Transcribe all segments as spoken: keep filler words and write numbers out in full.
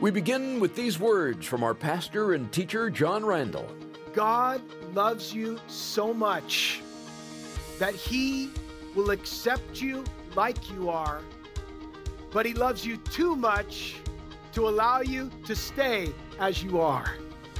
We begin with these words from our pastor and teacher, John Randall. God loves you so much that He will accept you like you are, but He loves you too much to allow you to stay as you are.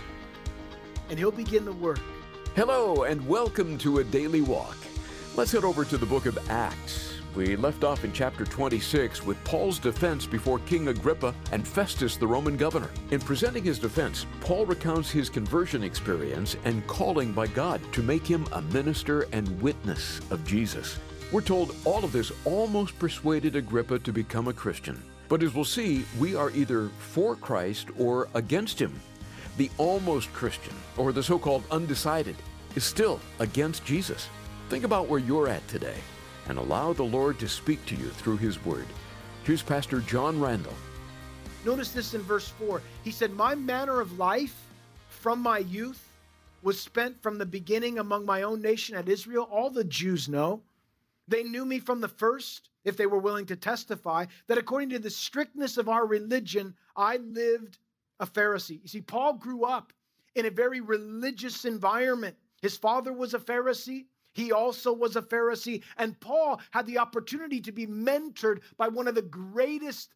And He'll begin the work. Hello and welcome to A Daily Walk. Let's head over to the book of Acts. We left off in chapter twenty-six with Paul's defense before King Agrippa and Festus, the Roman governor. In presenting his defense, Paul recounts his conversion experience and calling by God to make him a minister and witness of Jesus. We're told all of this almost persuaded Agrippa to become a Christian. But as we'll see, we are either for Christ or against him. The almost Christian, or the so-called undecided, is still against Jesus. Think about where you're at today and allow the Lord to speak to you through His Word. Here's Pastor John Randall. Notice this in verse four. He said, "My manner of life from my youth was spent from the beginning among my own nation at Israel." All the Jews know. They knew me from the first, if they were willing to testify, that according to the strictness of our religion, I lived a Pharisee. You see, Paul grew up in a very religious environment. His father was a Pharisee. He also was a Pharisee. And Paul had the opportunity to be mentored by one of the greatest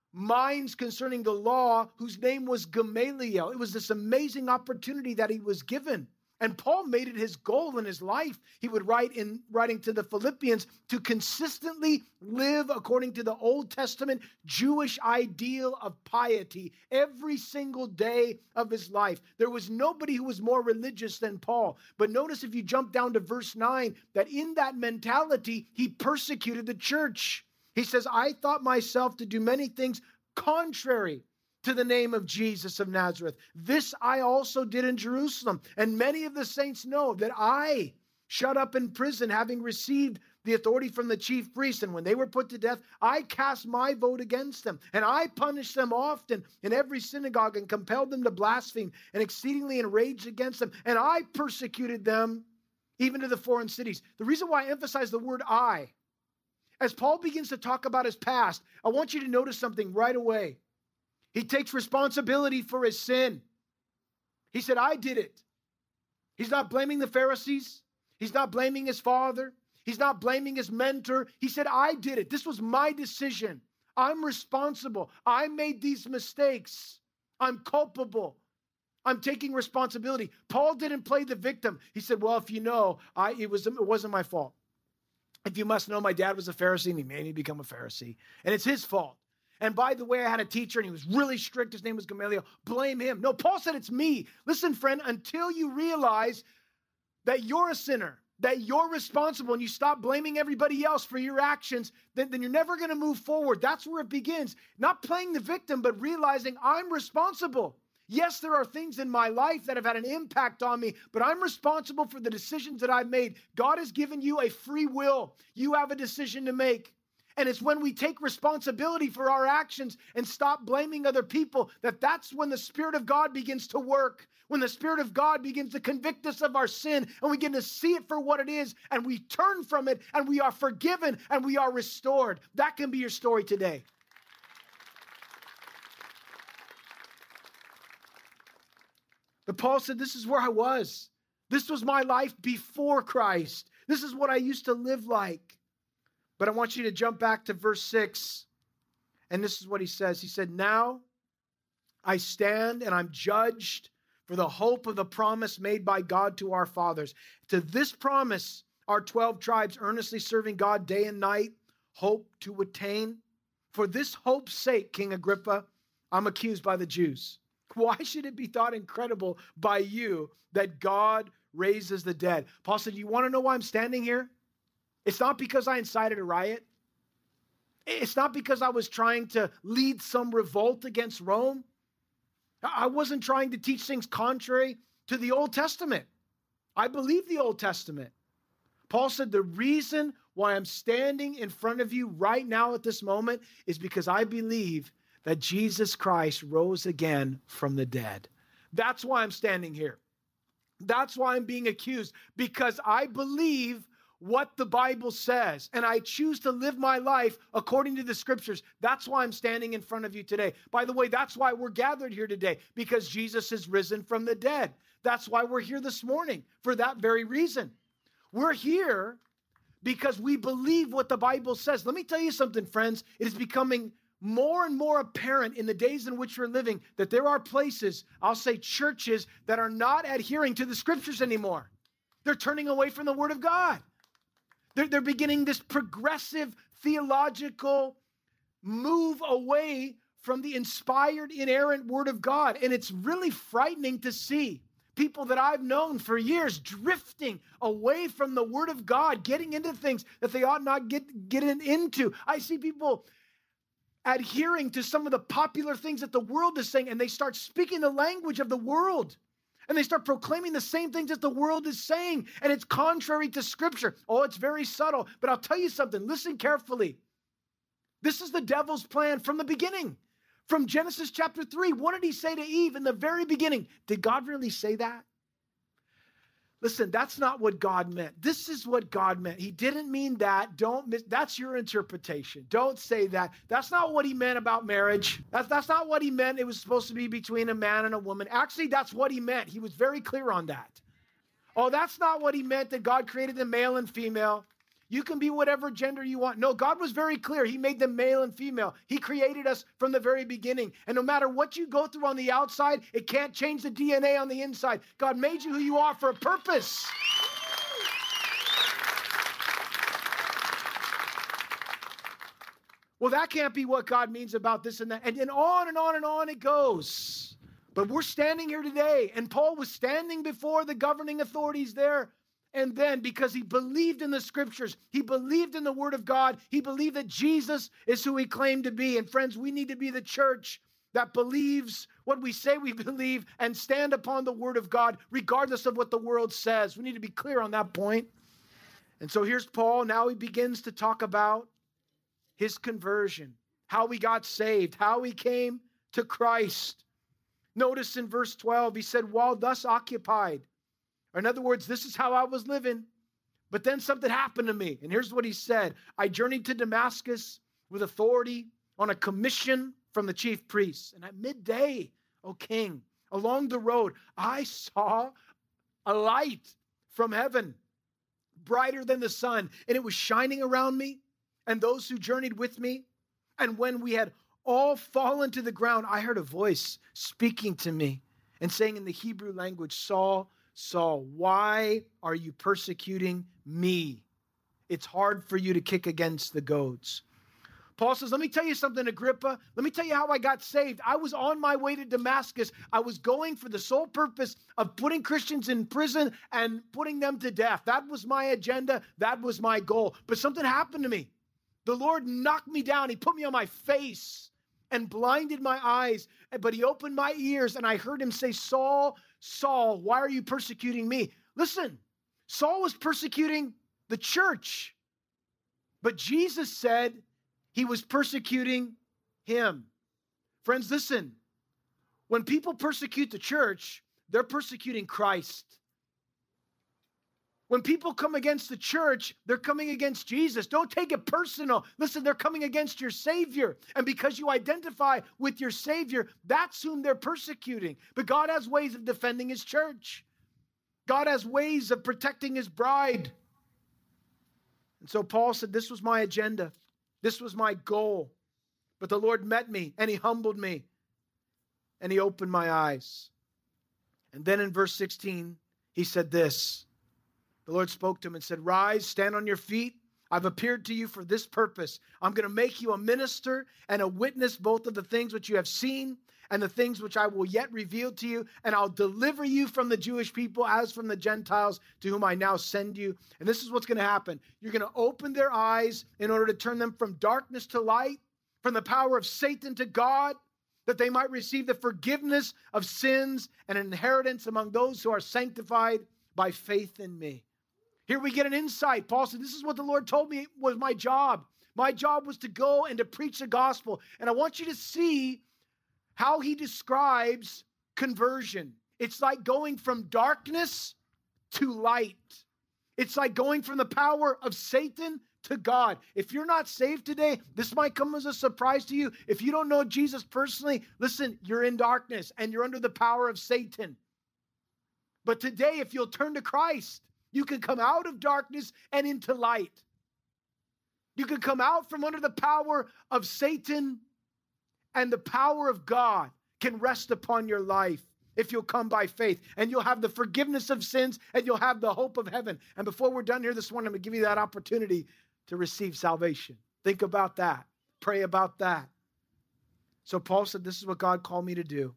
minds concerning the law, whose name was Gamaliel. It was this amazing opportunity that he was given. And Paul made it his goal in his life. He would write in writing to the Philippians to consistently live according to the Old Testament Jewish ideal of piety every single day of his life. There was nobody who was more religious than Paul. But notice if you jump down to verse nine, that in that mentality, he persecuted the church. He says, "I thought myself to do many things contrary to the name of Jesus of Nazareth. This I also did in Jerusalem. And many of the saints know that I shut up in prison, having received the authority from the chief priests. And when they were put to death, I cast my vote against them. And I punished them often in every synagogue and compelled them to blaspheme and exceedingly enraged against them. And I persecuted them even to the foreign cities." The reason why I emphasize the word I, as Paul begins to talk about his past, I want you to notice something right away. He takes responsibility for his sin. He said, "I did it." He's not blaming the Pharisees. He's not blaming his father. He's not blaming his mentor. He said, "I did it. This was my decision. I'm responsible. I made these mistakes. I'm culpable. I'm taking responsibility." Paul didn't play the victim. He said, "Well, if you know, I, it, was, it wasn't my fault. If you must know, my dad was a Pharisee and he made me become a Pharisee. And it's his fault. And by the way, I had a teacher and he was really strict. His name was Gamaliel. Blame him." No, Paul said it's me. Listen, friend, until you realize that you're a sinner, that you're responsible, and you stop blaming everybody else for your actions, then, then you're never going to move forward. That's where it begins. Not playing the victim, but realizing I'm responsible. Yes, there are things in my life that have had an impact on me, but I'm responsible for the decisions that I've made. God has given you a free will. You have a decision to make. And it's when we take responsibility for our actions and stop blaming other people that that's when the Spirit of God begins to work. When the Spirit of God begins to convict us of our sin and we begin to see it for what it is and we turn from it and we are forgiven and we are restored. That can be your story today. But Paul said, this is where I was. This was my life before Christ. This is what I used to live like. But I want you to jump back to verse six. And this is what he says. He said, "Now I stand and I'm judged for the hope of the promise made by God to our fathers. To this promise, our twelve tribes earnestly serving God day and night, hope to attain. For this hope's sake, King Agrippa, I'm accused by the Jews. Why should it be thought incredible by you that God raises the dead?" Paul said, "You want to know why I'm standing here? It's not because I incited a riot. It's not because I was trying to lead some revolt against Rome. I wasn't trying to teach things contrary to the Old Testament. I believe the Old Testament." Paul said, "The reason why I'm standing in front of you right now at this moment is because I believe that Jesus Christ rose again from the dead. That's why I'm standing here. That's why I'm being accused, because I believe what the Bible says, and I choose to live my life according to the scriptures. That's why I'm standing in front of you today. By the way, that's why we're gathered here today, because Jesus is risen from the dead. That's why we're here this morning, for that very reason. We're here because we believe what the Bible says. Let me tell you something, friends. It is becoming more and more apparent in the days in which we're living that there are places, I'll say churches, that are not adhering to the scriptures anymore. They're turning away from the Word of God. They're, they're beginning this progressive theological move away from the inspired, inerrant Word of God. And it's really frightening to see people that I've known for years drifting away from the Word of God, getting into things that they ought not get, get into. I see people adhering to some of the popular things that the world is saying, and they start speaking the language of the world. And they start proclaiming the same things that the world is saying, and it's contrary to Scripture. Oh, it's very subtle, but I'll tell you something. Listen carefully. This is the devil's plan from the beginning. From Genesis chapter three, what did he say to Eve in the very beginning? Did God really say that? Listen, that's not what God meant. This is what God meant. He didn't mean that. Don't miss, that's your interpretation. Don't say that. That's not what he meant about marriage. That's, that's not what he meant. It was supposed to be between a man and a woman. Actually, that's what he meant. He was very clear on that. Oh, that's not what he meant, that God created them male and female. You can be whatever gender you want. No, God was very clear. He made them male and female. He created us from the very beginning. And no matter what you go through on the outside, it can't change the D N A on the inside. God made you who you are for a purpose. Well, that can't be what God means about this and that. And then on and on and on it goes. But we're standing here today, and Paul was standing before the governing authorities there. And then, because he believed in the scriptures, he believed in the Word of God, he believed that Jesus is who he claimed to be. And friends, we need to be the church that believes what we say we believe and stand upon the Word of God, regardless of what the world says. We need to be clear on that point. And so here's Paul. Now he begins to talk about his conversion, how he got saved, how he came to Christ. Notice in verse twelve, he said, while thus occupied. Or in other words, this is how I was living, but then something happened to me. And here's what he said. I journeyed to Damascus with authority on a commission from the chief priests. And at midday, O king, along the road, I saw a light from heaven, brighter than the sun, and it was shining around me and those who journeyed with me. And when we had all fallen to the ground, I heard a voice speaking to me and saying in the Hebrew language, Saul, Saul, why are you persecuting me? It's hard for you to kick against the goads. Paul says, let me tell you something, Agrippa. Let me tell you how I got saved. I was on my way to Damascus. I was going for the sole purpose of putting Christians in prison and putting them to death. That was my agenda. That was my goal. But something happened to me. The Lord knocked me down. He put me on my face and blinded my eyes. But he opened my ears, and I heard him say, Saul, Saul, why are you persecuting me? Listen, Saul was persecuting the church, but Jesus said he was persecuting him. Friends, listen, when people persecute the church, they're persecuting Christ. When people come against the church, they're coming against Jesus. Don't take it personal. Listen, they're coming against your Savior. And because you identify with your Savior, that's whom they're persecuting. But God has ways of defending his church. God has ways of protecting his bride. And so Paul said, this was my agenda. This was my goal. But the Lord met me, and he humbled me, and he opened my eyes. And then in verse sixteen, he said this. The Lord spoke to him and said, rise, stand on your feet. I've appeared to you for this purpose. I'm going to make you a minister and a witness both of the things which you have seen and the things which I will yet reveal to you. And I'll deliver you from the Jewish people as from the Gentiles to whom I now send you. And this is what's going to happen. You're going to open their eyes in order to turn them from darkness to light, from the power of Satan to God, that they might receive the forgiveness of sins and an inheritance among those who are sanctified by faith in me. Here we get an insight. Paul said, this is what the Lord told me was my job. My job was to go and to preach the gospel. And I want you to see how he describes conversion. It's like going from darkness to light. It's like going from the power of Satan to God. If you're not saved today, this might come as a surprise to you. If you don't know Jesus personally, listen, you're in darkness and you're under the power of Satan. But today, if you'll turn to Christ, you can come out of darkness and into light. You can come out from under the power of Satan, and the power of God can rest upon your life if you'll come by faith, and you'll have the forgiveness of sins, and you'll have the hope of heaven. And before we're done here this morning, I'm going to give you that opportunity to receive salvation. Think about that. Pray about that. So Paul said, this is what God called me to do.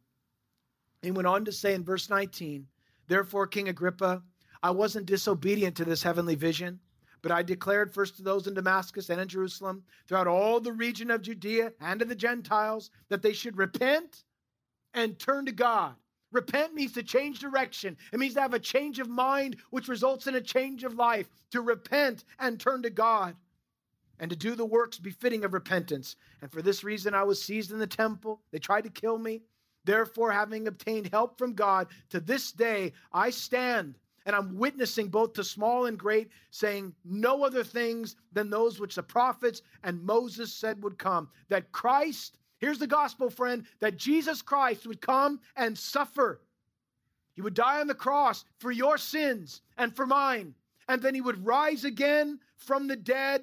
He went on to say in verse nineteen, therefore, King Agrippa, I wasn't disobedient to this heavenly vision, but I declared first to those in Damascus and in Jerusalem, throughout all the region of Judea and to the Gentiles, that they should repent and turn to God. Repent means to change direction. It means to have a change of mind, which results in a change of life. To repent and turn to God, and to do the works befitting of repentance. And for this reason I was seized in the temple. They tried to kill me. Therefore, having obtained help from God, to this day I stand, and I'm witnessing both to small and great, saying no other things than those which the prophets and Moses said would come. That Christ, here's the gospel, friend, that Jesus Christ would come and suffer. He would die on the cross for your sins and for mine. And then he would rise again from the dead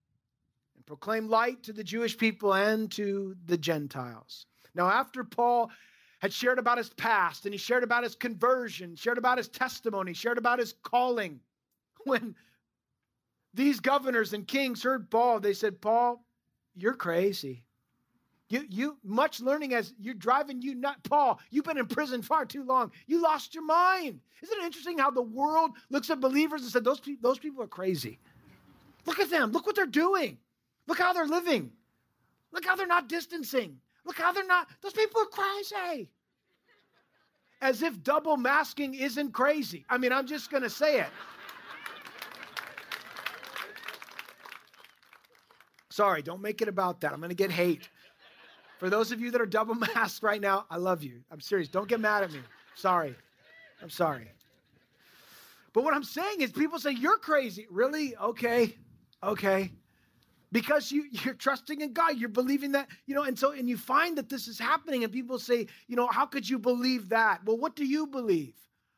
and proclaim light to the Jewish people and to the Gentiles. Now, after Paul had shared about his past, and he shared about his conversion, shared about his testimony, shared about his calling, when these governors and kings heard Paul, they said, Paul, you're crazy. You, you, much learning as you're driving you nut. Paul, you've been in prison far too long. You lost your mind. Isn't it interesting how the world looks at believers and said, those, pe- those people are crazy. Look at them. Look what they're doing. Look how they're living. Look how they're not distancing. Look how they're not. Those people are crazy. As if double masking isn't crazy. I mean, I'm just going to say it. Sorry, don't make it about that. I'm going to get hate. For those of you that are double masked right now, I love you. I'm serious. Don't get mad at me. Sorry. I'm sorry. But what I'm saying is people say, you're crazy. Really? Okay. Okay. Because you, you're trusting in God. You're believing that, you know, and so, and you find that this is happening and people say, you know, how could you believe that? Well, what do you believe?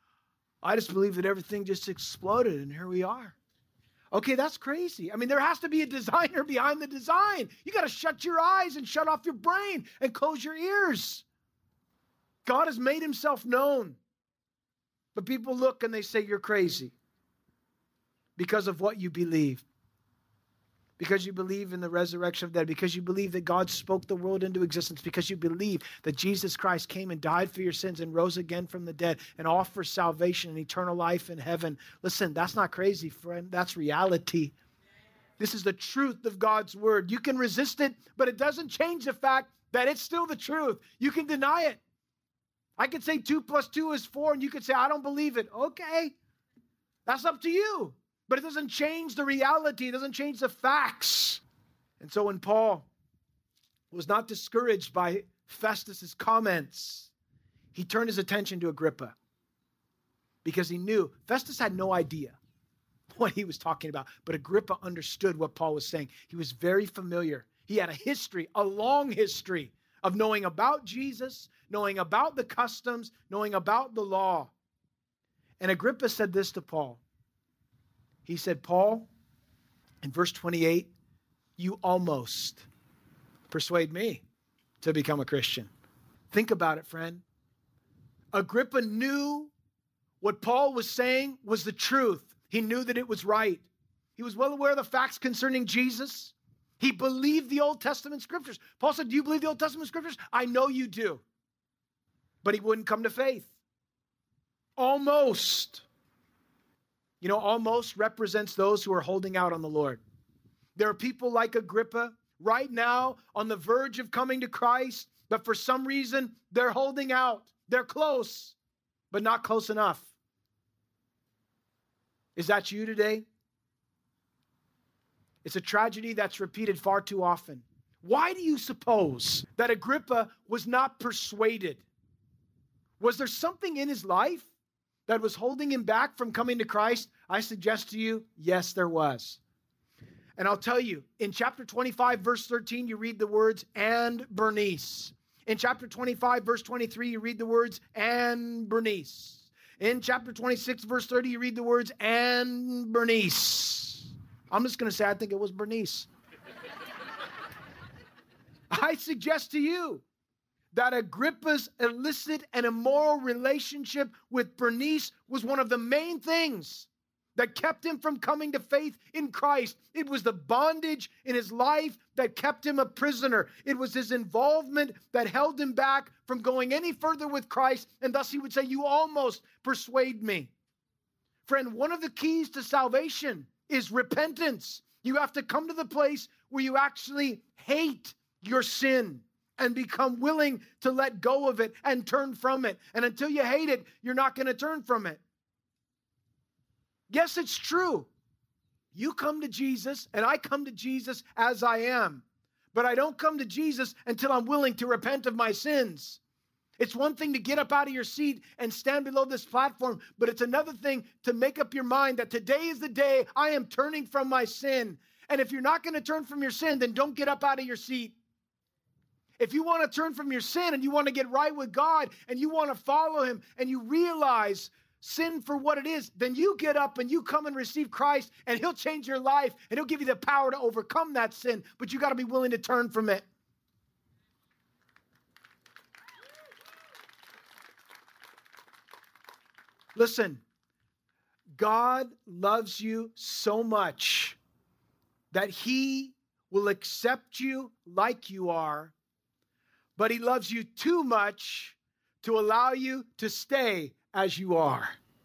I just believe that everything just exploded and here we are. Okay, that's crazy. I mean, there has to be a designer behind the design. You got to shut your eyes and shut off your brain and close your ears. God has made himself known. But people look and they say, you're crazy because of what you believe. Because you believe in the resurrection of the dead, because you believe that God spoke the world into existence, because you believe that Jesus Christ came and died for your sins and rose again from the dead and offers salvation and eternal life in heaven. Listen, that's not crazy, friend. That's reality. This is the truth of God's word. You can resist it, but it doesn't change the fact that it's still the truth. You can deny it. I could say two plus two is four, and you could say, I don't believe it. Okay, that's up to you. But it doesn't change the reality. It doesn't change the facts. And so when Paul was not discouraged by Festus's comments, he turned his attention to Agrippa because he knew Festus had no idea what he was talking about. But Agrippa understood what Paul was saying. He was very familiar. He had a history, a long history of knowing about Jesus, knowing about the customs, knowing about the law. And Agrippa said this to Paul. He said, Paul, in verse twenty-eight, you almost persuade me to become a Christian. Think about it, friend. Agrippa knew what Paul was saying was the truth. He knew that it was right. He was well aware of the facts concerning Jesus. He believed the Old Testament scriptures. Paul said, do you believe the Old Testament scriptures? I know you do. But he wouldn't come to faith. Almost. You know, almost represents those who are holding out on the Lord. There are people like Agrippa right now on the verge of coming to Christ, but for some reason they're holding out. They're close, but not close enough. Is that you today? It's a tragedy that's repeated far too often. Why do you suppose that Agrippa was not persuaded? Was there something in his life that was holding him back from coming to Christ? I suggest to you, yes, there was. And I'll tell you, in chapter twenty-five, verse thirteen, you read the words, and Bernice. In chapter twenty-five, verse twenty-three, you read the words, and Bernice. In chapter twenty-six, verse thirty, you read the words, and Bernice. I'm just going to say, I think it was Bernice. I suggest to you that Agrippa's illicit and immoral relationship with Bernice was one of the main things that kept him from coming to faith in Christ. It was the bondage in his life that kept him a prisoner. It was his involvement that held him back from going any further with Christ, and thus he would say, you almost persuade me. Friend, one of the keys to salvation is repentance. You have to come to the place where you actually hate your sin and become willing to let go of it and turn from it. And until you hate it, you're not going to turn from it. Yes, it's true. You come to Jesus, and I come to Jesus as I am. But I don't come to Jesus until I'm willing to repent of my sins. It's one thing to get up out of your seat and stand below this platform, but it's another thing to make up your mind that today is the day I am turning from my sin. And if you're not going to turn from your sin, then don't get up out of your seat. If you want to turn from your sin and you want to get right with God and you want to follow him and you realize sin for what it is, then you get up and you come and receive Christ, and he'll change your life and he'll give you the power to overcome that sin, but you got to be willing to turn from it. Listen, God loves you so much that he will accept you like you are, but he loves you too much to allow you to stay as you are.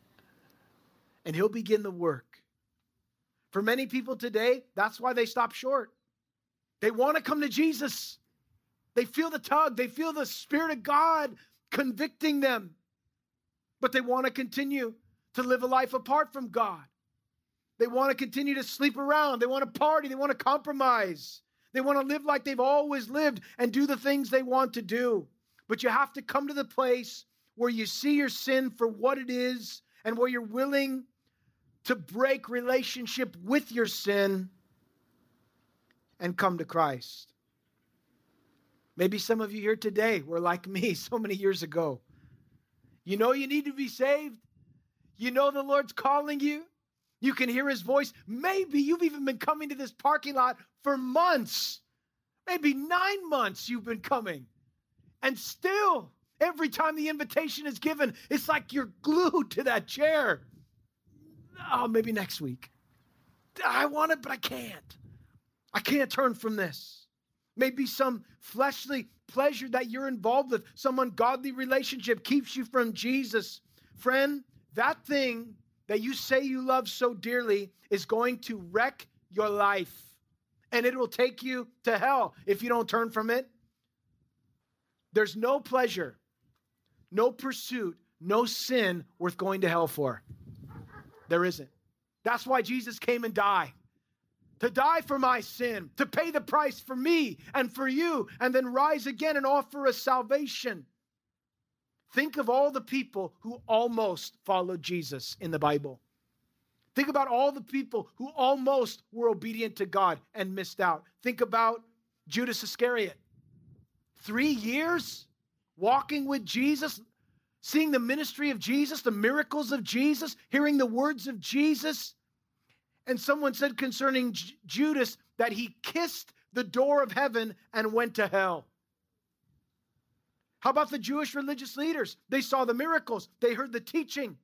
And he'll begin the work. For many people today, that's why they stop short. They want to come to Jesus. They feel the tug. They feel the Spirit of God convicting them. But they want to continue to live a life apart from God. They want to continue to sleep around. They want to party. They want to compromise. They want to live like they've always lived and do the things they want to do. But you have to come to the place where you see your sin for what it is and where you're willing to break relationship with your sin and come to Christ. Maybe some of you here today were like me so many years ago. You know you need to be saved. You know the Lord's calling you. You can hear his voice. Maybe you've even been coming to this parking lot for months. Maybe nine months you've been coming. And still, every time the invitation is given, it's like you're glued to that chair. Oh, maybe next week. I want it, but I can't. I can't turn from this. Maybe some fleshly pleasure that you're involved with, some ungodly relationship keeps you from Jesus. Friend, that thing that you say you love so dearly is going to wreck your life. And it will take you to hell if you don't turn from it. There's no pleasure, no pursuit, no sin worth going to hell for. There isn't. That's why Jesus came and died. To die for my sin, to pay the price for me and for you, and then rise again and offer us salvation. Think of all the people who almost followed Jesus in the Bible. Think about all the people who almost were obedient to God and missed out. Think about Judas Iscariot. Three years walking with Jesus, seeing the ministry of Jesus, the miracles of Jesus, hearing the words of Jesus. And someone said concerning J- Judas that he kissed the door of heaven and went to hell. How about the Jewish religious leaders? They saw the miracles. They heard the teaching.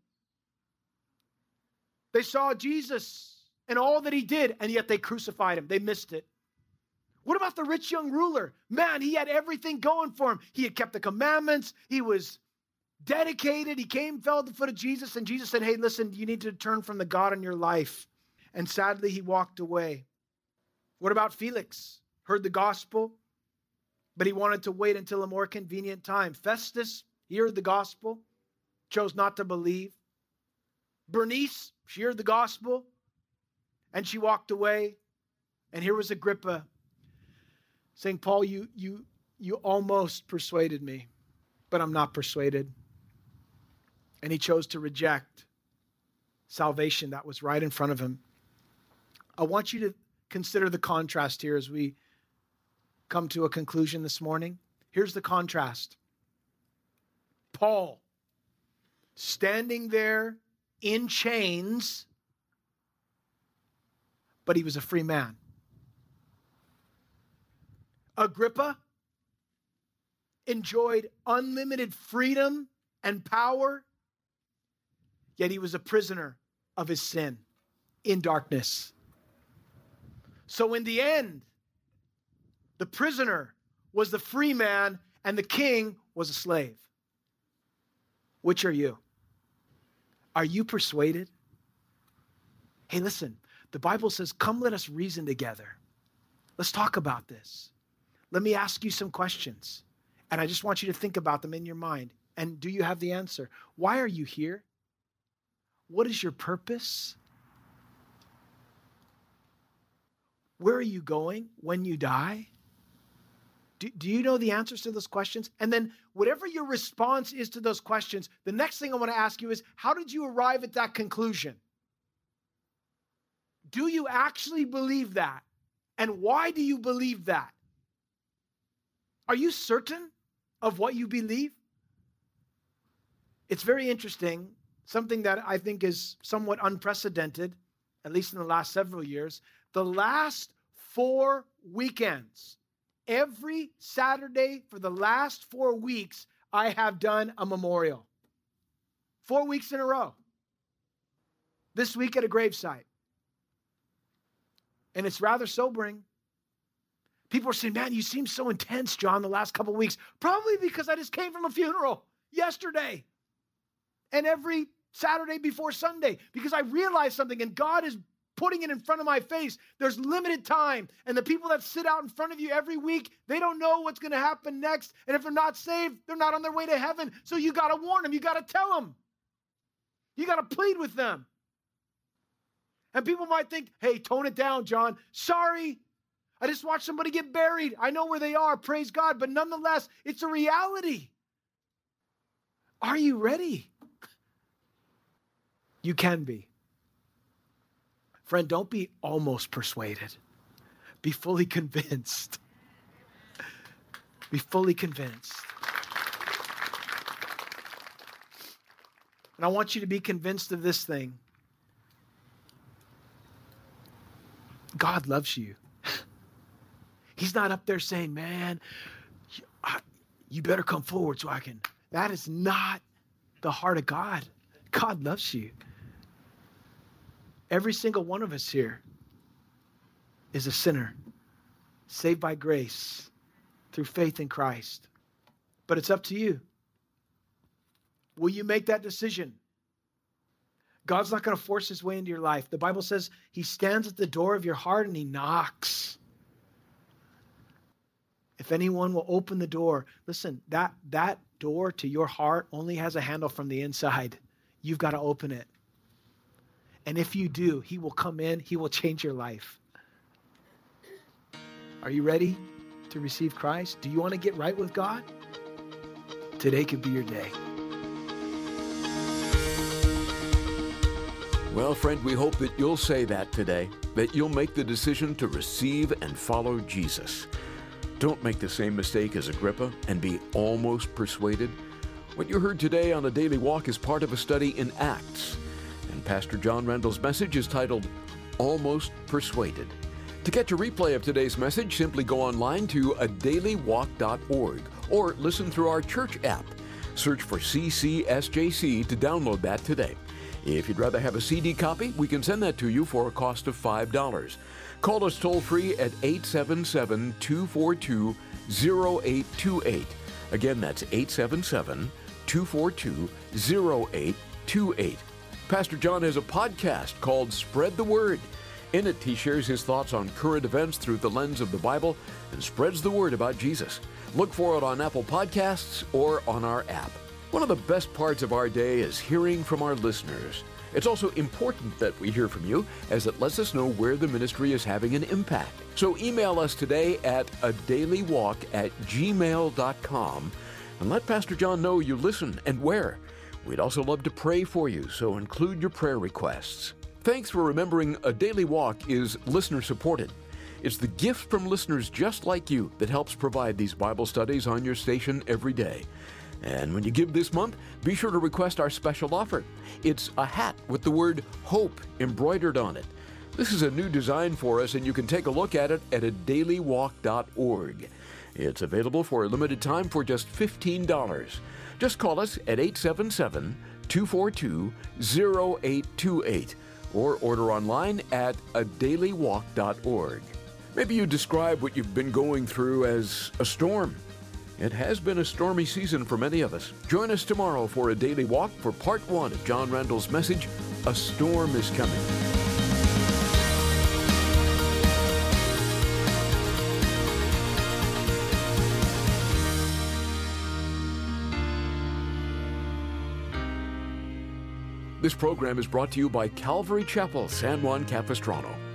They saw Jesus and all that he did, and yet they crucified him. They missed it. What about the rich young ruler? Man, he had everything going for him. He had kept the commandments. He was dedicated. He came, fell at the foot of Jesus, and Jesus said, hey, listen, you need to turn from the God in your life. And sadly, he walked away. What about Felix? Heard the gospel, but he wanted to wait until a more convenient time. Festus, he heard the gospel, chose not to believe. Bernice, she heard the gospel, and she walked away. And here was Agrippa saying, Paul, you, you, you almost persuaded me, but I'm not persuaded. And he chose to reject salvation that was right in front of him. I want you to consider the contrast here as we come to a conclusion this morning. Here's the contrast. Paul, standing there in chains, but he was a free man. Agrippa enjoyed unlimited freedom and power, yet he was a prisoner of his sin in darkness. So in the end, the prisoner was the free man and the king was a slave. Which are you? Are you persuaded? Hey, listen, the Bible says, come let us reason together. Let's talk about this. Let me ask you some questions. And I just want you to think about them in your mind. And do you have the answer? Why are you here? What is your purpose? Where are you going when you die? Do, do you know the answers to those questions? And then whatever your response is to those questions, the next thing I want to ask you is, how did you arrive at that conclusion? Do you actually believe that? And why do you believe that? Are you certain of what you believe? It's very interesting, something that I think is somewhat unprecedented, at least in the last several years. The last four weekends, every Saturday for the last four weeks, I have done a memorial. Four weeks in a row. This week at a gravesite. And it's rather sobering. People are saying, man, you seem so intense, John, the last couple of weeks. Probably because I just came from a funeral yesterday. And every Saturday before Sunday. Because I realized something, and God is putting it in front of my face. There's limited time. And the people that sit out in front of you every week, they don't know what's going to happen next. And if they're not saved, they're not on their way to heaven. So you got to warn them. You got to tell them. You got to plead with them. And people might think, hey, tone it down, John. Sorry. I just watched somebody get buried. I know where they are. Praise God. But nonetheless, it's a reality. Are you ready? You can be. Friend, don't be almost persuaded. Be fully convinced. Be fully convinced. And I want you to be convinced of this thing. God loves you. He's not up there saying, man, you better come forward so I can. That is not the heart of God. God loves you. Every single one of us here is a sinner, saved by grace through faith in Christ. But it's up to you. Will you make that decision? God's not going to force his way into your life. The Bible says he stands at the door of your heart and he knocks. If anyone will open the door, listen, that, that door to your heart only has a handle from the inside. You've got to open it. And if you do, he will come in, he will change your life. Are you ready to receive Christ? Do you want to get right with God? Today could be your day. Well, friend, we hope that you'll say that today, that you'll make the decision to receive and follow Jesus. Don't make the same mistake as Agrippa and be almost persuaded. What you heard today on A Daily Walk is part of a study in Acts. And Pastor John Randall's message is titled, Almost Persuaded. To catch a replay of today's message, simply go online to a daily walk dot org or listen through our church app. Search for C C S J C to download that today. If you'd rather have a C D copy, we can send that to you for a cost of five dollars. Call us toll-free at eight seven seven, two four two, zero eight two eight. Again, that's eight seven seven, two four two, zero eight two eight. Pastor John has a podcast called Spread the Word. In it, he shares his thoughts on current events through the lens of the Bible and spreads the word about Jesus. Look for it on Apple Podcasts or on our app. One of the best parts of our day is hearing from our listeners. It's also important that we hear from you, as it lets us know where the ministry is having an impact. So email us today at a daily walk at gmail dot com and let Pastor John know you listen and where. We'd also love to pray for you, so include your prayer requests. Thanks for remembering A Daily Walk is listener-supported. It's the gift from listeners just like you that helps provide these Bible studies on your station every day. And when you give this month, be sure to request our special offer. It's a hat with the word HOPE embroidered on it. This is a new design for us, and you can take a look at it at a daily walk dot org. It's available for a limited time for just fifteen dollars. Just call us at eight seven seven, two four two, zero eight two eight or order online at a daily walk dot org. Maybe you describe what you've been going through as a storm. It has been a stormy season for many of us. Join us tomorrow for A Daily Walk for part one of John Randall's message, A Storm is Coming. This program is brought to you by Calvary Chapel, San Juan Capistrano.